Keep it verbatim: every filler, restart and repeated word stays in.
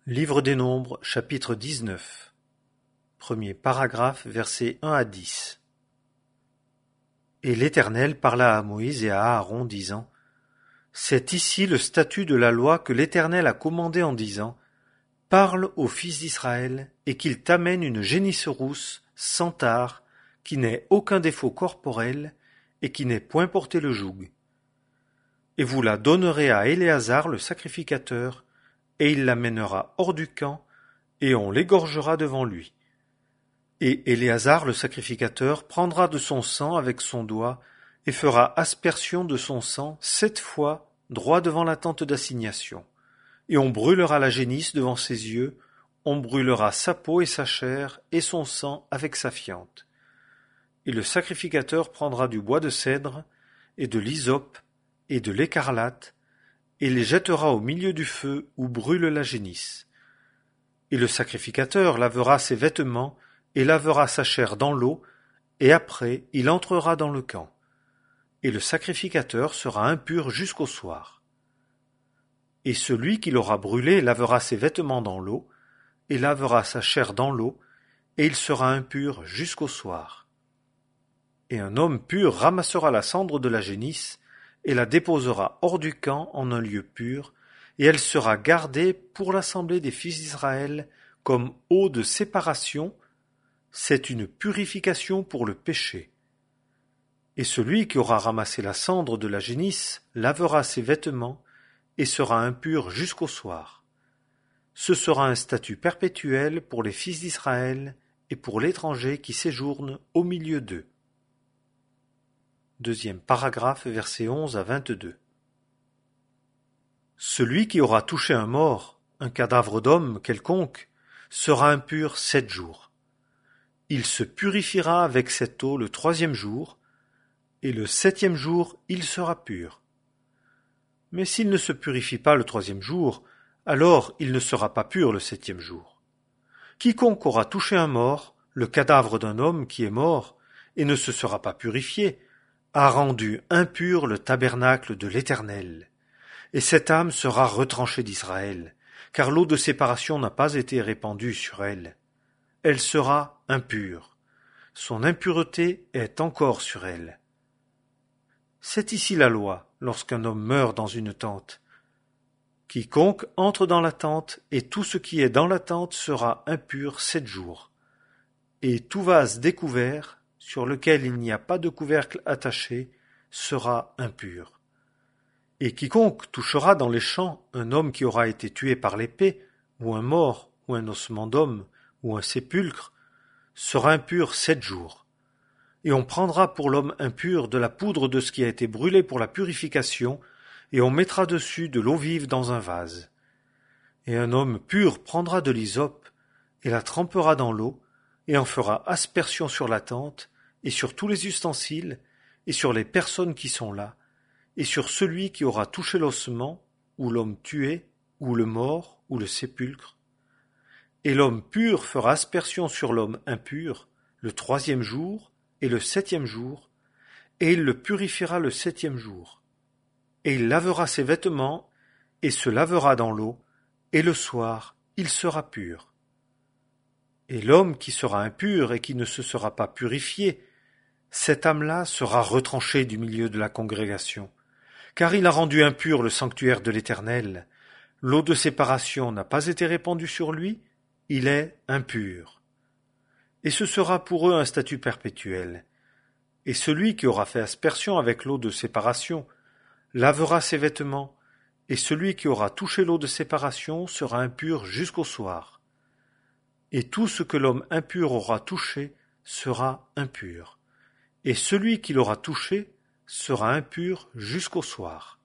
Livre des Nombres, chapitre dix-neuf. Premier paragraphe, versets un à dix. Et l'Éternel parla à Moïse et à Aaron, disant : C'est ici le statut de la loi que l'Éternel a commandé en disant : Parle aux fils d'Israël, et qu'ils t'amènent une génisse rousse, sans tare, qui n'ait aucun défaut corporel, et qui n'ait point porté le joug. Et vous la donnerez à Éléazar le sacrificateur, et il l'amènera hors du camp, et on l'égorgera devant lui. Et Éléazar le sacrificateur prendra de son sang avec son doigt, et fera aspersion de son sang sept fois droit devant la tente d'assignation. Et on brûlera la génisse devant ses yeux, on brûlera sa peau et sa chair, et son sang avec sa fiente. Et le sacrificateur prendra du bois de cèdre, et de l'hysope, et de l'écarlate, et les jettera au milieu du feu où brûle la génisse. Et le sacrificateur lavera ses vêtements, et lavera sa chair dans l'eau, et après il entrera dans le camp. Et le sacrificateur sera impur jusqu'au soir. Et celui qui l'aura brûlé lavera ses vêtements dans l'eau, et lavera sa chair dans l'eau, et il sera impur jusqu'au soir. Et un homme pur ramassera la cendre de la génisse, et la déposera hors du camp en un lieu pur, et elle sera gardée pour l'assemblée des fils d'Israël comme eau de séparation, c'est une purification pour le péché. Et celui qui aura ramassé la cendre de la génisse lavera ses vêtements, et sera impur jusqu'au soir. Ce sera un statut perpétuel pour les fils d'Israël et pour l'étranger qui séjourne au milieu d'eux. Deuxième paragraphe, versets onze à vingt-deux. Celui qui aura touché un mort, un cadavre d'homme quelconque, sera impur sept jours. Il se purifiera avec cette eau le troisième jour, et le septième jour il sera pur. Mais s'il ne se purifie pas le troisième jour, alors il ne sera pas pur le septième jour. Quiconque aura touché un mort, le cadavre d'un homme qui est mort, et ne se sera pas purifié, a rendu impur le tabernacle de l'Éternel. Et cette âme sera retranchée d'Israël, car l'eau de séparation n'a pas été répandue sur elle. Elle sera impure. Son impureté est encore sur elle. C'est ici la loi, lorsqu'un homme meurt dans une tente. Quiconque entre dans la tente, et tout ce qui est dans la tente sera impur sept jours. Et tout vase découvert, sur lequel il n'y a pas de couvercle attaché, sera impur. Et quiconque touchera dans les champs un homme qui aura été tué par l'épée, ou un mort, ou un ossement d'homme, ou un sépulcre, sera impur sept jours. Et on prendra pour l'homme impur de la poudre de ce qui a été brûlé pour la purification, et on mettra dessus de l'eau vive dans un vase. Et un homme pur prendra de l'hysope, et la trempera dans l'eau, et en fera aspersion sur la tente, et sur tous les ustensiles, et sur les personnes qui sont là, et sur celui qui aura touché l'ossement, ou l'homme tué, ou le mort, ou le sépulcre. Et l'homme pur fera aspersion sur l'homme impur, le troisième jour, et le septième jour, et il le purifiera le septième jour. Et il lavera ses vêtements, et se lavera dans l'eau, et le soir il sera pur. Et l'homme qui sera impur et qui ne se sera pas purifié, cette âme-là sera retranchée du milieu de la congrégation, car il a rendu impur le sanctuaire de l'Éternel. L'eau de séparation n'a pas été répandue sur lui, il est impur. Et ce sera pour eux un statut perpétuel. Et celui qui aura fait aspersion avec l'eau de séparation lavera ses vêtements, et celui qui aura touché l'eau de séparation sera impur jusqu'au soir. Et tout ce que l'homme impur aura touché sera impur. Et celui qui l'aura touché sera impur jusqu'au soir.